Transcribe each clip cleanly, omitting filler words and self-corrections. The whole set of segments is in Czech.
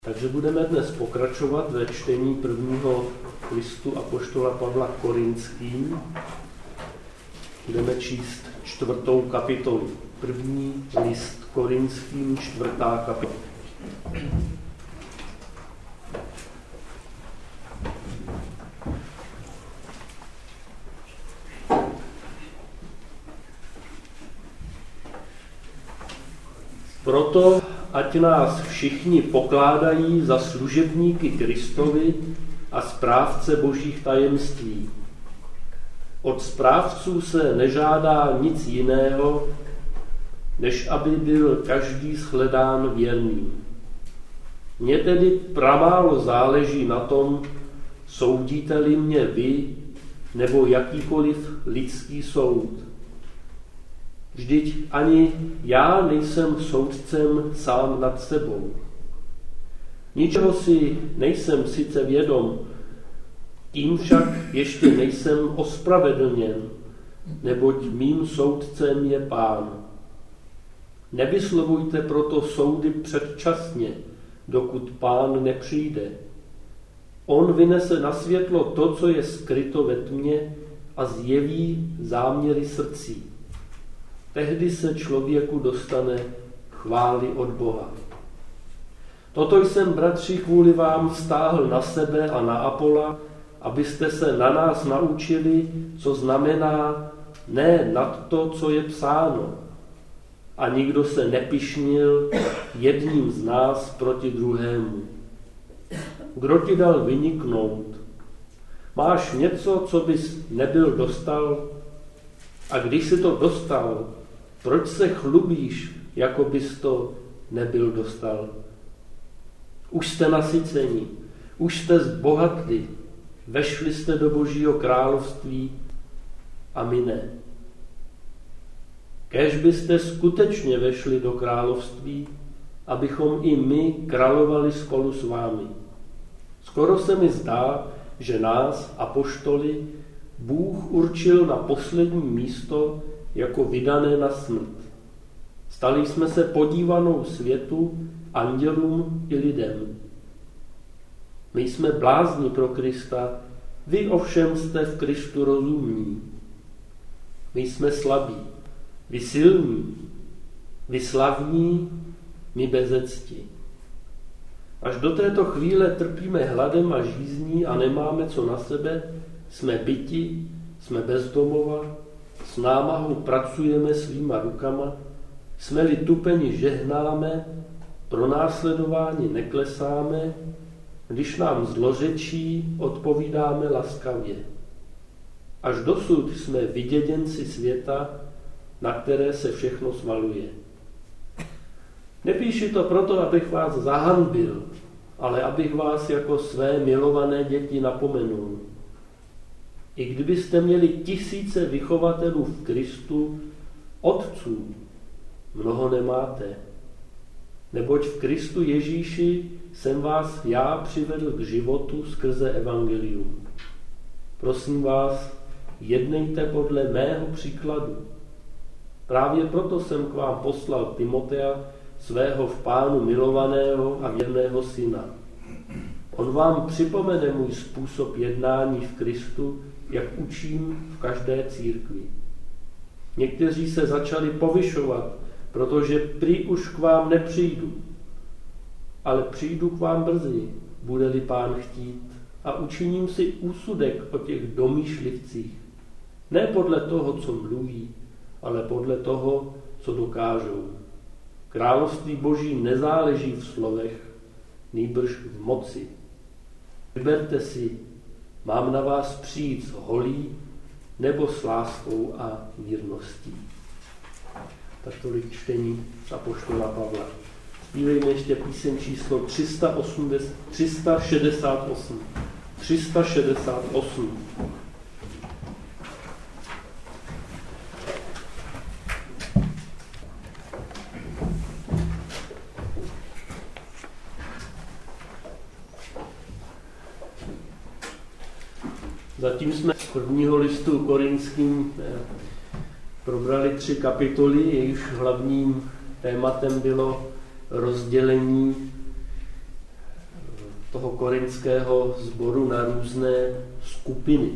Takže budeme dnes pokračovat ve čtení prvního listu apoštola Pavla Korinským. Budeme číst 4. kapitolu. První list Korinským, 4. kapitola. Proto ať nás všichni pokládají za služebníky Kristovi a správce božích tajemství. Od správců se nežádá nic jiného, než aby byl každý shledán věrným. Mně tedy pramálo záleží na tom, soudíte-li mě vy nebo jakýkoliv lidský soud. Vždyť ani já nejsem soudcem sám nad sebou. Ničeho si nejsem sice vědom, tím však ještě nejsem ospravedlněn, neboť mým soudcem je Pán. Nevyslovujte proto soudy předčasně, dokud Pán nepřijde. On vynese na světlo to, co je skryto ve tmě, a zjeví záměry srdcí. Tehdy se člověku dostane chvály od Boha. Toto jsem, bratři, kvůli vám stáhl na sebe a na Apola, abyste se na nás naučili, co znamená ne nad to, co je psáno. A nikdo se nepyšnil jedním z nás proti druhému. Kdo ti dal vyniknout? Máš něco, co bys nebyl dostal? A když jsi to dostal, proč se chlubíš, jako bys to nebyl dostal? Už jste nasyceni, už jste zbohatli, vešli jste do Božího království a my ne. Kéž byste skutečně vešli do království, abychom i my královali spolu s vámi. Skoro se mi zdá, že nás, apoštoly, Bůh určil na poslední místo jako vydané na smrt. Stali jsme se podívanou světu, andělům i lidem. My jsme blázni pro Krista, vy ovšem jste v Kristu rozumní. My jsme slabí, vy silní, vy slavní, my bezecti. Až do této chvíle trpíme hladem a žízní a nemáme co na sebe, jsme byti, jsme bezdomova, s námahou pracujeme svýma rukama, jsme-li tupeni žehnáme, pro následování neklesáme, když nám zlořečí, odpovídáme laskavě. Až dosud jsme vyděděnci světa, na které se všechno svaluje. Nepíši to proto, abych vás zahanbil, ale abych vás jako své milované děti napomenul. I kdybyste měli tisíce vychovatelů v Kristu, otců, mnoho nemáte. Neboť v Kristu Ježíši jsem vás já přivedl k životu skrze evangelium. Prosím vás, jednejte podle mého příkladu. Právě proto jsem k vám poslal Timotea, svého v Pánu milovaného a věrného syna. On vám připomene můj způsob jednání v Kristu, jak učím v každé církvi. Někteří se začali povyšovat, protože prý už k vám nepřijdu. Ale přijdu k vám brzy, bude-li Pán chtít, a učiním si úsudek o těch domýšlivcích. Ne podle toho, co mluví, ale podle toho, co dokážou. Království Boží nezáleží v slovech, nýbrž v moci. Vyberte si, mám na vás přijít s holí nebo s láskou a mírností. Tak tolik čtení apoštola Pavla. Zpívejme ještě píseň číslo 368. 368. Zatím jsme z prvního listu Korinským probrali 3 kapitoly, jejichž hlavním tématem bylo rozdělení toho korinského sboru na různé skupiny.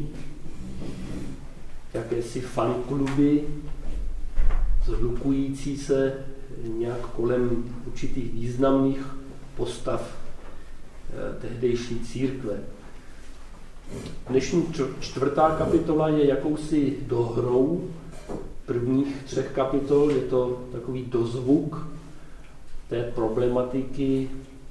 Jakési fankluby, zhlukující se nějak kolem určitých významných postav tehdejší církve. Dnešní 4. kapitola je jakousi dohrou prvních 3 kapitol. Je to takový dozvuk té problematiky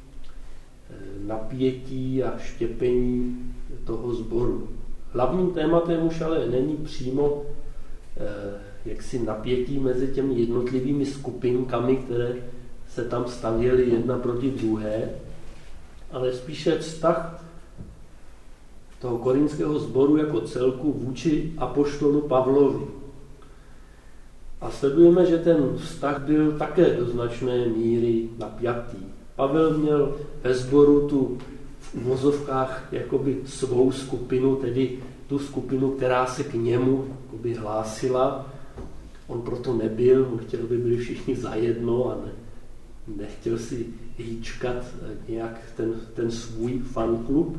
napětí a štěpení toho sboru. Hlavním tématem už ale není přímo jaksi napětí mezi těmi jednotlivými skupinkami, které se tam stavěly jedna proti druhé, ale spíše vztah toho korinského sboru jako celku vůči apoštolu Pavlovi. A sledujeme, že ten vztah byl také do značné míry napjatý. Pavel měl ve sboru tu v uvozovkách jakoby svou skupinu, tedy tu skupinu, která se k němu jakoby hlásila. On proto nebyl, on chtěl, aby byli všichni zajedno a nechtěl si hýčkat nějak ten svůj fanklub.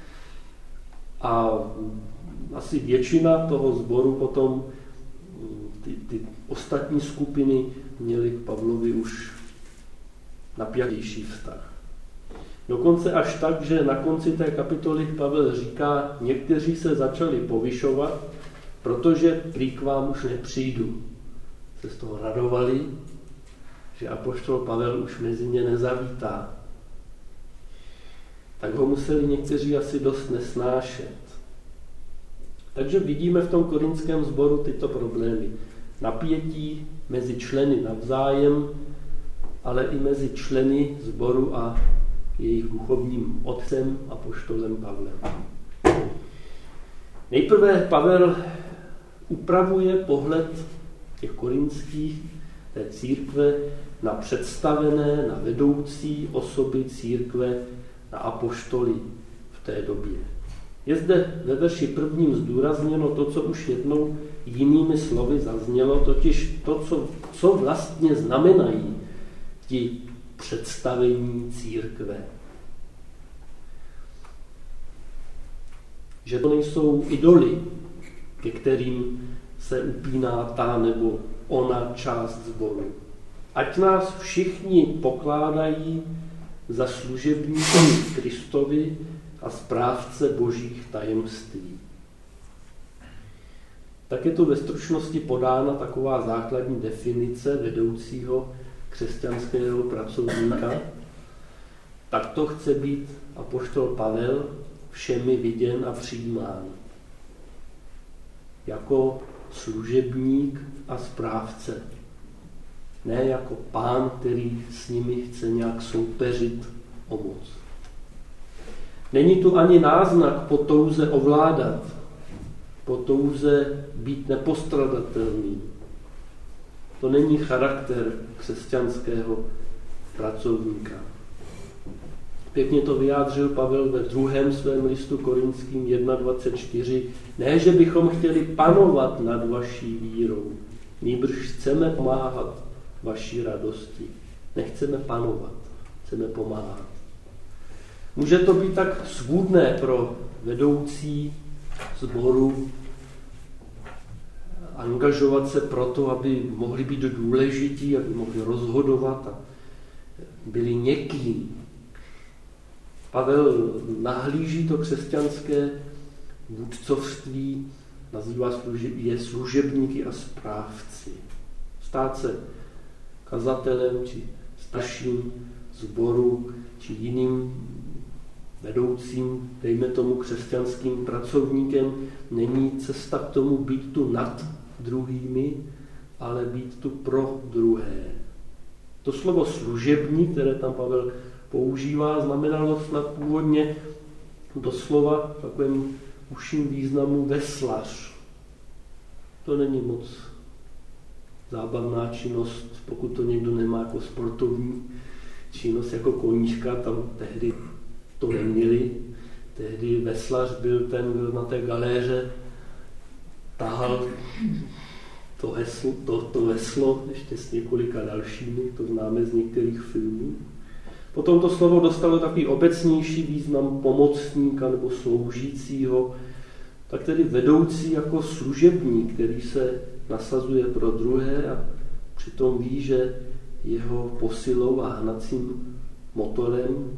A asi většina toho sboru potom, ty ostatní skupiny měly k Pavlovi už napjatější vztah. Dokonce až tak, že na konci té kapitoly Pavel říká, někteří se začali povyšovat, protože prý k vám už nepřijdu. Se z toho radovali, že apoštol Pavel už mezi ně nezavítá. Tak ho museli někteří asi dost nesnášet. Takže vidíme v tom korinském sboru tyto problémy. Napětí mezi členy navzájem, ale i mezi členy sboru a jejich duchovním otcem apoštolem Pavlem. Nejprve Pavel upravuje pohled těch korinských, té církve, na představené, na vedoucí osoby církve, na apoštoly v té době. Je zde ve verši 1. zdůrazněno to, co už jednou jinými slovy zaznělo, totiž to, co vlastně znamenají ti představení církve. Že to nejsou idoly, ke kterým se upíná ta nebo ona část sboru. Ať nás všichni pokládají za služebníky Kristovi a správce božích tajemství. Tak je tu ve stručnosti podána taková základní definice vedoucího křesťanského pracovníka. Tak to chce být apoštol Pavel všemi viděn a přijímán. Jako služebník a správce. Ne jako pán, který s nimi chce nějak soupeřit o moc. Není tu ani náznak po touze ovládat, po touze být nepostradatelný. To není charakter křesťanského pracovníka. Pěkně to vyjádřil Pavel ve 2. svém listu Korinským 1.24. Ne, že bychom chtěli panovat nad vaší vírou, nýbrž chceme pomáhat vaší radosti. Nechceme panovat, chceme pomáhat. Může to být tak svůdné pro vedoucí sboru angažovat se proto, aby mohli být důležití, aby mohli rozhodovat a byli někým. Pavel nahlíží to křesťanské vůdcovství, nazývá je služebníky a správci. Stát se kazatelem či starším sboru či jiným vedoucím, dejme tomu křesťanským pracovníkem, není cesta k tomu být tu nad druhými, ale být tu pro druhé. To slovo služební, které tam Pavel používá, znamenalo snad původně doslova v takovém užším významu veslař. To není moc zábavná činnost, pokud to někdo nemá jako sportovní činnost, jako koníčka, tam tehdy to neměli. Tehdy veslař byl ten, kdo na té galéře tahal to veslo ještě s několika dalšími, to známe z některých filmů. Potom to slovo dostalo takový obecnější význam pomocníka nebo sloužícího, tak tedy vedoucí jako služebník, který se nasazuje pro druhé a přitom ví, že jeho posilou a hnacím motorem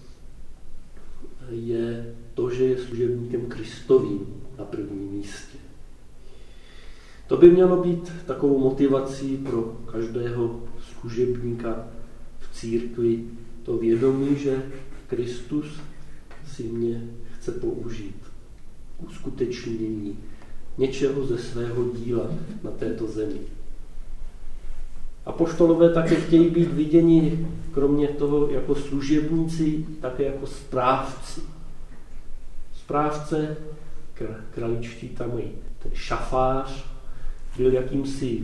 je to, že je služebníkem Kristovým na prvním místě. To by mělo být takovou motivací pro každého služebníka v církvi, to vědomí, že Kristus si mě chce použít k uskutečnění něčeho ze svého díla na této zemi. Apoštolové také chtějí být viděni, kromě toho jako služebníci, také jako správci. Správce, kraličtí tam mají ten šafář, byl jakýmsi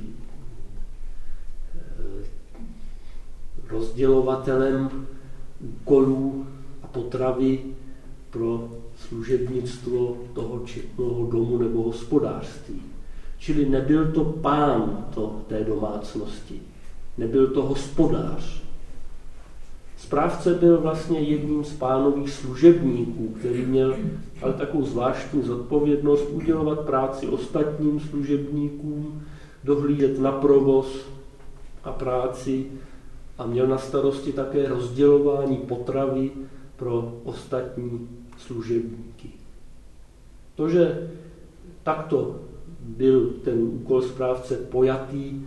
rozdělovatelem úkolů a potravy pro služebnictvo toho či onoho domu nebo hospodářství. Čili nebyl to pán té domácnosti, nebyl to hospodář. Správce byl vlastně jedním z pánových služebníků, který měl ale takovou zvláštní zodpovědnost udělovat práci ostatním služebníkům, dohlížet na provoz a práci a měl na starosti také rozdělování potravy pro ostatní služebníky. To, že takto byl ten úkol správce pojatý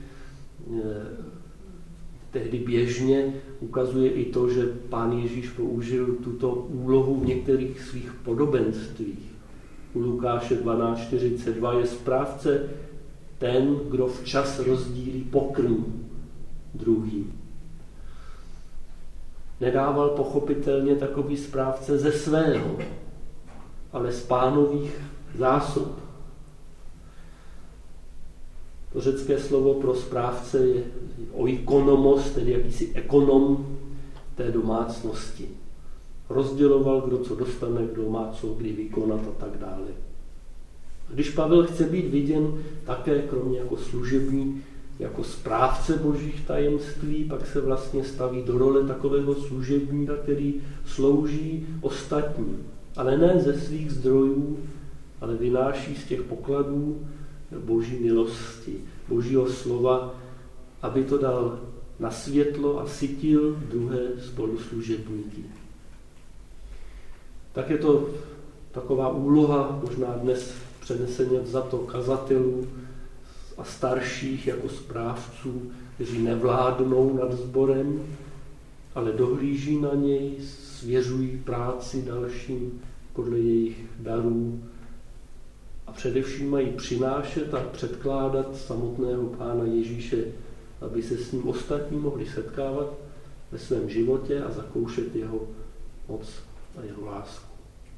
tehdy běžně, ukazuje i to, že pán Ježíš použil tuto úlohu v některých svých podobenstvích. U Lukáše 12:42 je správce ten, kdo včas rozdílí pokrm druhým. Nedával pochopitelně takový správce ze svého, ale z pánových zásob. To řecké slovo pro správce je oikonomos, tedy jakýsi ekonom té domácnosti. Rozděloval, kdo co dostane, kdo má co kdy vykonat a tak dále. Když Pavel chce být viděn také kromě jako služební, jako správce božích tajemství, pak se vlastně staví do role takového služebníka, který slouží ostatním, ale ne ze svých zdrojů, ale vynáší z těch pokladů boží milosti, božího slova, aby to dal na světlo a sytil druhé spoluslužebníky. Tak je to taková úloha, možná dnes přeneseně vzato kazatelů a starších jako správců, kteří nevládnou nad sborem, ale dohlíží na něj, svěřují práci dalším podle jejich darů a především mají přinášet a předkládat samotného Pána Ježíše, aby se s ním ostatní mohli setkávat ve svém životě a zakoušet jeho moc a jeho lásku.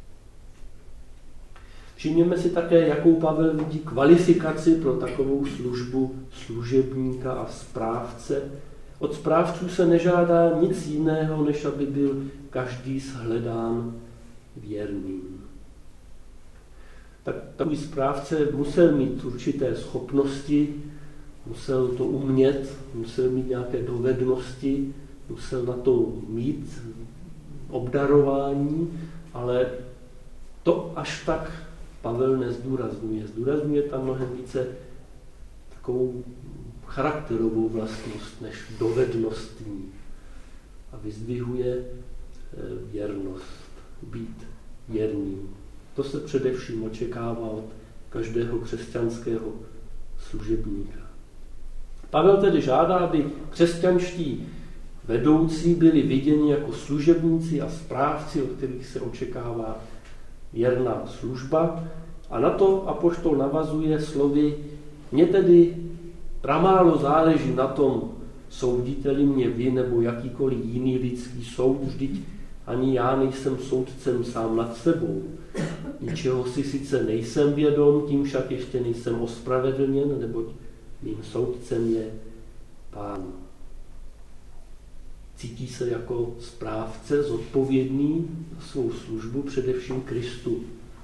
Všimněme si také, jakou Pavel vidí kvalifikaci pro takovou službu služebníka a správce. Od správců se nežádá nic jiného, než aby byl každý shledán věrným. Tak takový správce musel mít určité schopnosti, musel to umět, musel mít nějaké dovednosti, musel na to mít obdarování, ale to až tak Pavel nezdůrazňuje. Zdůrazňuje tam mnohem více takovou charakterovou vlastnost než dovednostní a vyzdvihuje věrnost, být věrným. To se především očekává od každého křesťanského služebníka. Pavel tedy žádá, aby křesťanští vedoucí byli viděni jako služebníci a správci, od kterých se očekává věrná služba. A na to apoštol navazuje slovy: mně tedy pramálo záleží na tom, soudíte-li mě vy nebo jakýkoliv jiný lidský soud, vždyť ani já nejsem soudcem sám nad sebou. Ničeho si sice nejsem vědom, tím však ještě nejsem ospravedlněn, neboť mým soudcem je Pán. Cítí se jako správce zodpovědný za svou službu především Kristu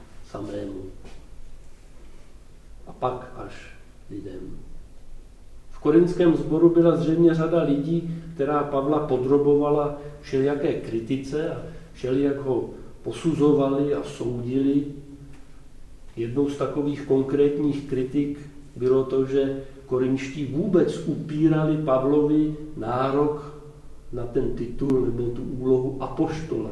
samému. A pak až lidem. V V korinském sboru byla zřejmě řada lidí, která Pavla podrobovala všelijaké kritice a všelijak ho posuzovali a soudili. Jednou z takových konkrétních kritik bylo to, že korinští vůbec upírali Pavlovi nárok na ten titul nebo tu úlohu apoštola.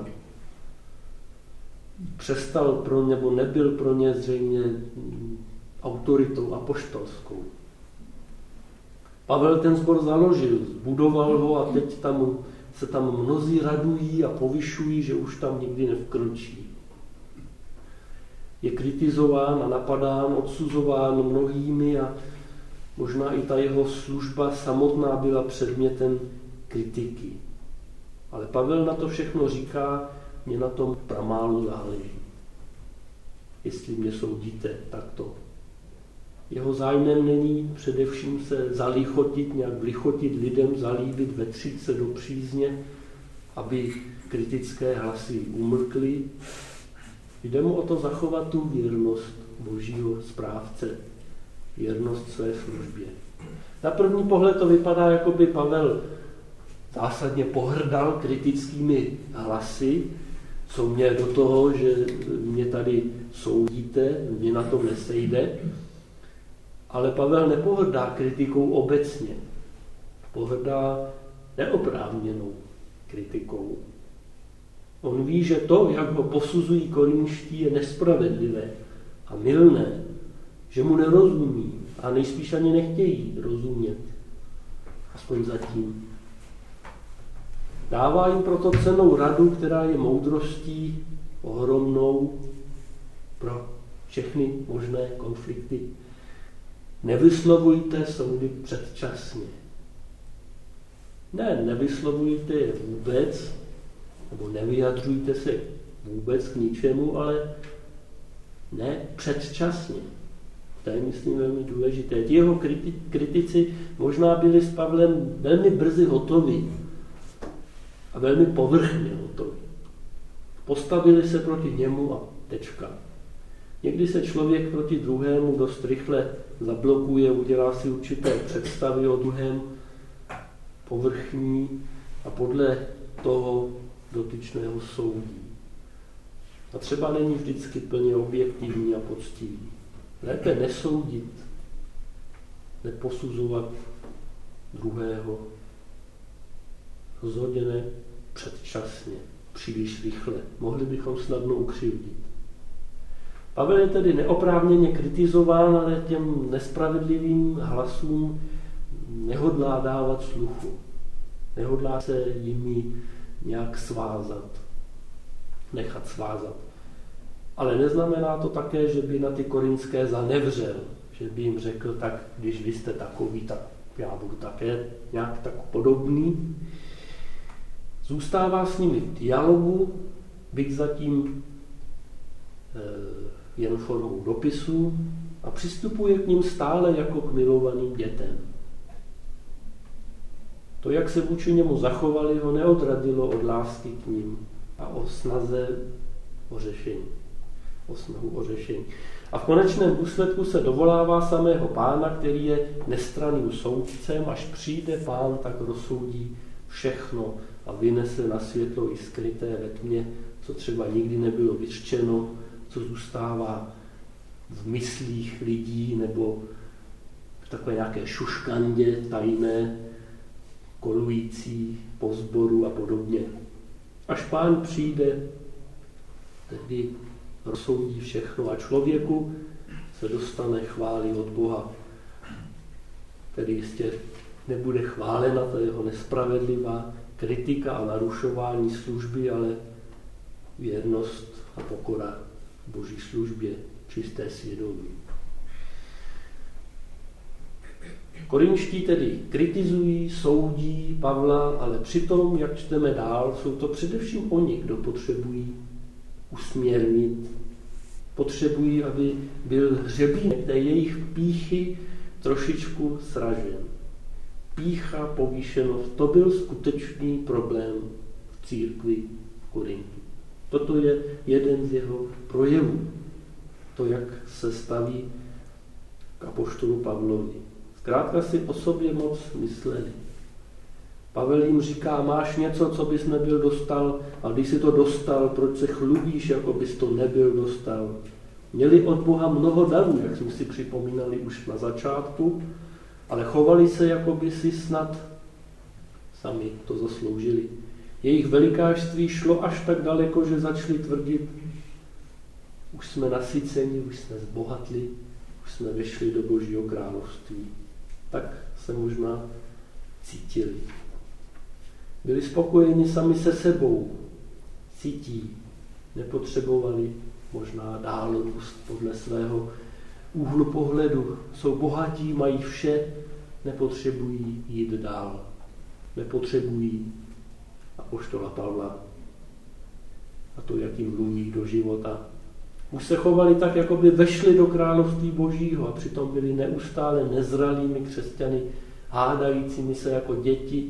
Přestal pro ně, nebo nebyl pro ně zřejmě autoritou apoštolskou. Pavel ten sbor založil, zbudoval ho a teď se tam mnozí radují a povyšují, že už tam nikdy nevkročí. Je kritizován a napadán, odsuzován mnohými a možná i ta jeho služba samotná byla předmětem kritiky. Ale Pavel na to všechno říká, mě na tom pramálo záleží. Jestli mě soudíte, tak to. Jeho zájmem není především se zalichotit, nějak vlichotit lidem, zalíbit, vetřít se do přízně, aby kritické hlasy umlkly. Jde mu o to zachovat tu věrnost Božího správce, věrnost své službě. Na první pohled to vypadá, jako by Pavel zásadně pohrdal kritickými hlasy, co mě do toho, že mě tady soudíte, mě na to nesejde. Ale Pavel nepohrdá kritikou obecně. Pohrdá neoprávněnou kritikou. On ví, že to, jak ho posuzují korinští, je nespravedlivé a mylné, že mu nerozumí a nejspíš ani nechtějí rozumět. Aspoň zatím. Dává jim proto cennou radu, která je moudrostí ohromnou pro všechny možné konflikty. Nevyslovujte soudy předčasně. Ne, nevyslovujte je vůbec, nebo nevyjadřujte se vůbec k ničemu, ale ne předčasně. To je, myslím, velmi důležité. Ti jeho kritici možná byli s Pavlem velmi brzy hotovi a velmi povrchně hotovi. Postavili se proti němu a tečka. Někdy se člověk proti druhému dost rychle zablokuje, udělá si určité představy o druhém povrchní a podle toho dotyčného soudí. A třeba není vždycky plně objektivní a poctivý. Lépe nesoudit, neposuzovat druhého, rozhodně ne předčasně, příliš rychle. Mohli bychom snadno ukřivdit. Pavel je tedy neoprávněně kritizován, ale těm nespravedlivým hlasům nehodlá dávat sluchu. Nehodlá se jimi nějak nechat svázat. Ale neznamená to také, že by na ty korinské zanevřel, že by jim řekl, tak když vy jste takový, tak já budu také nějak tak podobný. Zůstává s nimi v dialogu, byť zatím jen formou dopisu a přistupuje k ním stále jako k milovaným dětem. To, jak se vůči němu zachovali, ho neodradilo od lásky k ním a o snaze o řešení. O snahu o řešení. A v konečném důsledku se dovolává samého Pána, který je nestranným soudcem, až přijde Pán, tak rozsoudí všechno a vynese na světlo i skryté ve tmě, co třeba nikdy nebylo vyřčeno, co zůstává v myslích lidí nebo v takové nějaké šuškandě tajné, kolující po sboru a podobně. Až Pán přijde, tedy rozsoudí všechno a člověku se dostane chvály od Boha. Tedy jistě nebude chválena ta jeho nespravedlivá kritika a narušování služby, ale věrnost a pokora Boží službě, čisté svědomí. Korinští tedy kritizují, soudí Pavla, ale přitom, jak čteme dál, jsou to především oni, kdo potřebují usměrnit. Potřebují, aby byl hřebínek té jejich pýchy trošičku sražen. Pýcha, povýšenost, to byl skutečný problém v církvi v Korintu. Toto je jeden z jeho projevů. To, jak se staví k apoštolu Pavlovi. V Zkrátka si o sobě moc mysleli. Pavel jim říká, máš něco, co bys nebyl dostal, a když jsi to dostal, proč se chlubíš, jako bys to nebyl dostal. Měli od Boha mnoho darů, jak jsme si připomínali už na začátku, ale chovali se, jako by si snad sami to zasloužili. Jejich velikářství šlo až tak daleko, že začali tvrdit, už jsme nasyceni, už jsme zbohatli, už jsme vešli do Božího království. Tak se možná cítili. Byli spokojeni sami se sebou, cítí, nepotřebovali možná dál růst podle svého úhlu pohledu. Jsou bohatí, mají vše, nepotřebují jít dál. Nepotřebují apoštola Pavla a to, jak jim mluví do života. Už se chovali tak, jako by vešli do království Božího a přitom byli neustále nezralými křesťany, hádajícími se jako děti.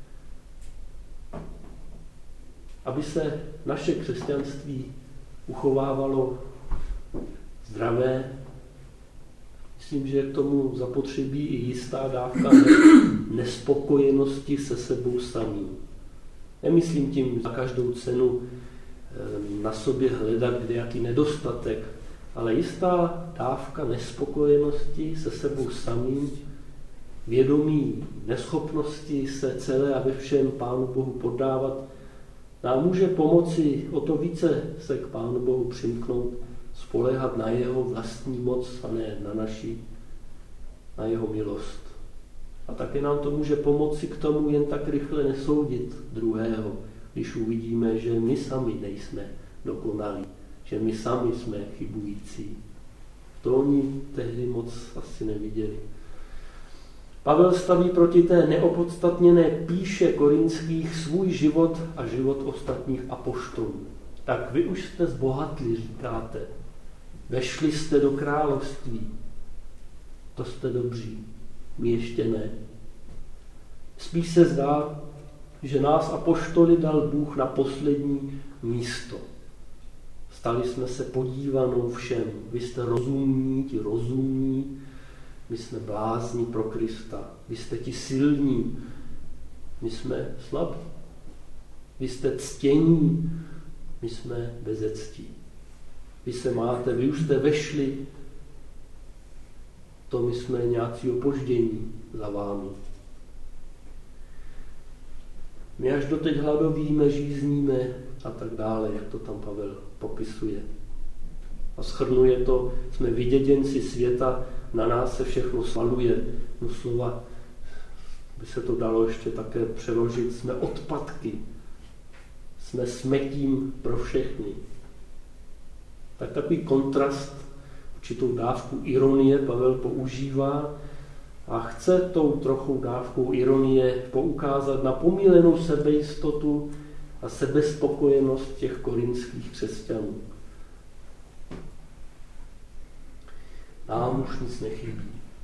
Aby se naše křesťanství uchovávalo zdravé, myslím, že k tomu zapotřebí i jistá dávka nespokojenosti se sebou samým. Nemyslím tím za každou cenu na sobě hledat kdejaký nedostatek, ale jistá dávka nespokojenosti se sebou samým, vědomí neschopnosti se celé a ve všem Pánu Bohu poddávat, nám může pomoci o to více se k Pánu Bohu přimknout, spoléhat na jeho vlastní moc a ne na naši, na jeho milost. A také nám to může pomoci k tomu jen tak rychle nesoudit druhého, když uvidíme, že my sami nejsme dokonalí, že my sami jsme chybující. To oni tehdy moc asi neviděli. Pavel staví proti té neopodstatněné píše korinských svůj život a život ostatních apoštolů. Tak vy už jste zbohatli, říkáte. Vešli jste do království. To jste dobří. My ještě ne. Spíš se zdá, že nás apoštoly dal Bůh na poslední místo. Stali jsme se podívanou všem. Vy jste rozumní, ti rozumní, my jsme blázni pro Krista. Vy jste ti silní, my jsme slabí. Vy jste ctění, my jsme bezectí. Vy se máte, vy už jste vešli, to my jsme nějací opoždění za vámi. My až doteď hladovíme, žízníme a tak dále, jak to tam Pavel popisuje. A shrnuje to, jsme vyděděnci světa, na nás se všechno svaluje. No slova by se to dalo ještě také přeložit, jsme odpadky, jsme smetím pro všechny. Tak takový kontrast, určitou dávku ironie Pavel používá a chce tou trochou dávkou ironie poukázat na pomílenou sebejistotu a sebespokojenost těch korinských křesťanů. Nám už nic nechybí.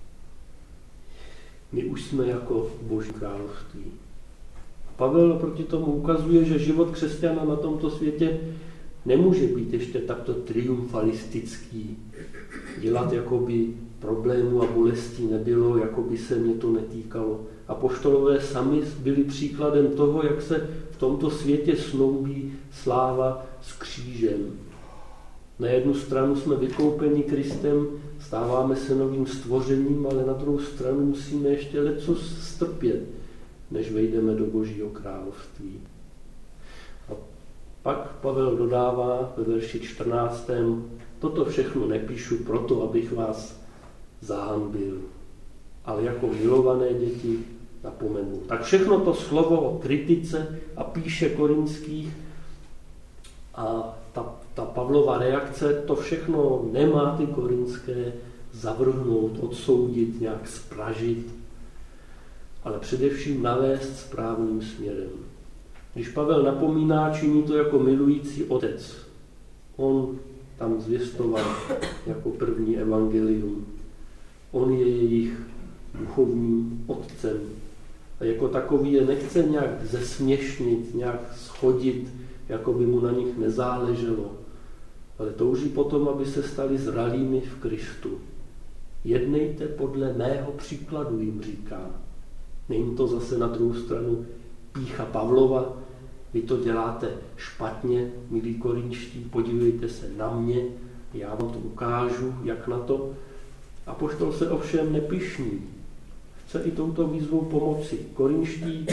My už jsme jako Boží království. Pavel proti tomu ukazuje, že život křesťana na tomto světě nemůže být ještě takto triumfalistický. Dělat, jako by problémů a bolestí nebylo, jako by se mě to netýkalo. Apoštolové sami byli příkladem toho, jak se v tomto světě snoubí sláva s křížem. Na jednu stranu jsme vykoupeni Kristem, stáváme se novým stvořením, ale na druhou stranu musíme ještě lecos strpět, než vejdeme do Božího království. A pak Pavel dodává ve verši 14. Toto všechno nepíšu proto, abych vás zahanbil, ale jako milované děti napomenu. Tak všechno to slovo o kritice a píše korinských a ta Pavlova reakce, to všechno nemá ty korinské zavrhnout, odsoudit, nějak zpražit, ale především navést správným směrem. Když Pavel napomíná, činí to jako milující otec. On tam zvěstoval jako první evangelium. On je jejich duchovním otcem. A jako takový je nechce nějak zesměšnit, nějak schodit, jako by mu na nich nezáleželo. Ale touží potom, aby se stali zralými v Kristu. jednejte podle mého příkladu, jim říká. Není to zase na druhou stranu pýcha Pavlova, vy to děláte špatně, milí korinští, podívejte se na mě, já vám to ukážu, jak na to. Apoštol se ovšem nepyšní. Chce i touto výzvou pomoci. Korinští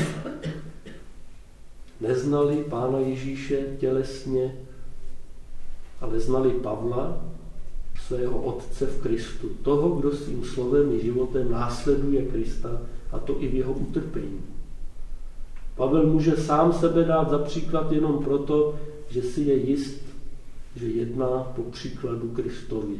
neznali Pána Ježíše tělesně, ale znali Pavla, svého otce v Kristu. Toho, kdo svým slovem i životem následuje Krista, a to i v jeho utrpení. Pavel může sám sebe dát za příklad jenom proto, že si je jist, že jedná po příkladu Kristově.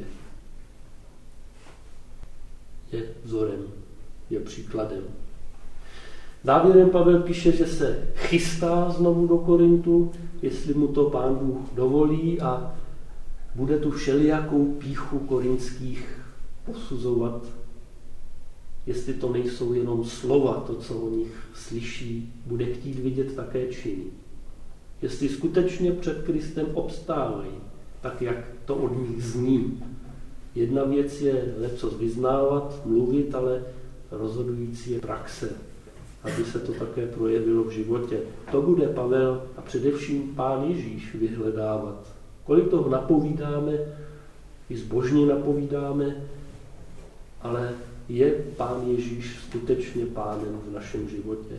Je vzorem, je příkladem. Závěrem Pavel píše, že se chystá znovu do Korintu, jestli mu to Pán Bůh dovolí, a bude tu všelijakou pýchu korinských posuzovat, jestli to nejsou jenom slova, to, co o nich slyší, bude chtít vidět také činy. Jestli skutečně před Kristem obstávají, tak jak to od nich zní. Jedna věc je lecos vyznávat, mluvit, ale rozhodující je praxe, aby se to také projevilo v životě. To bude Pavel a především Pán Ježíš vyhledávat. Kolik toho napovídáme, i zbožně napovídáme, ale je Pán Ježíš skutečně Pánem v našem životě.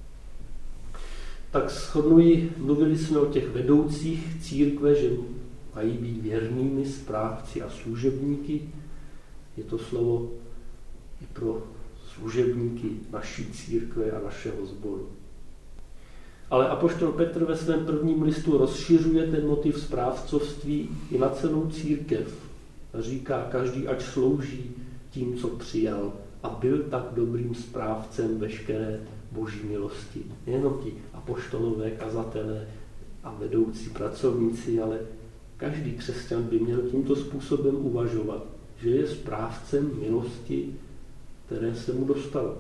Tak shrnuji, mluvili jsme o těch vedoucích církve, že mají být věrnými správci a služebníky. Je to slovo i pro služebníky naší církve a našeho sboru. Ale apoštol Petr ve svém prvním listu rozšiřuje ten motiv správcovství i na celou církev. A říká, každý ať slouží tím, co přijal, a byl tak dobrým správcem veškeré boží milosti. Nejenom ti apoštolové, kazatelé a vedoucí pracovníci, ale každý křesťan by měl tímto způsobem uvažovat, že je správcem milosti, které se mu dostalo.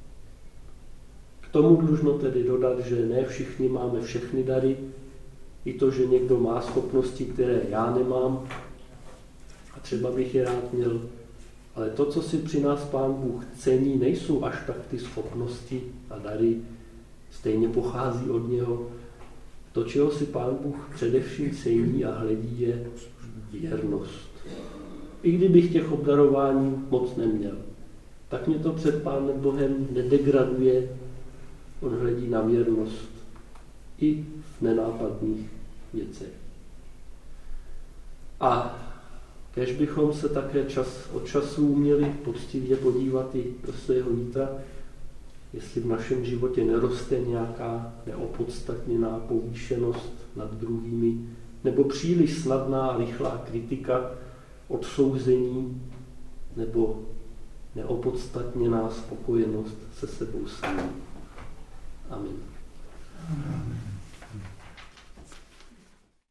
K tomu dlužno tedy dodat, že ne všichni máme všechny dary, i to, že někdo má schopnosti, které já nemám a třeba bych je rád měl, ale to, co si při nás Pán Bůh cení, nejsou až tak ty schopnosti a dary, stejně pochází od něho. To, čeho si Pán Bůh především cení a hledí, je věrnost. I kdybych těch obdarování moc neměl, tak mě to před Pánem Bohem nedegraduje, on hledí na věrnost i v nenápadných věcech. A kéž bychom se také od času měli poctivě podívat i do svého nitra, jestli v našem životě neroste nějaká neopodstatněná povýšenost nad druhými, nebo příliš snadná a rychlá kritika, odsouzení, nebo neopodstatněná spokojenost se sebou samým. Amen.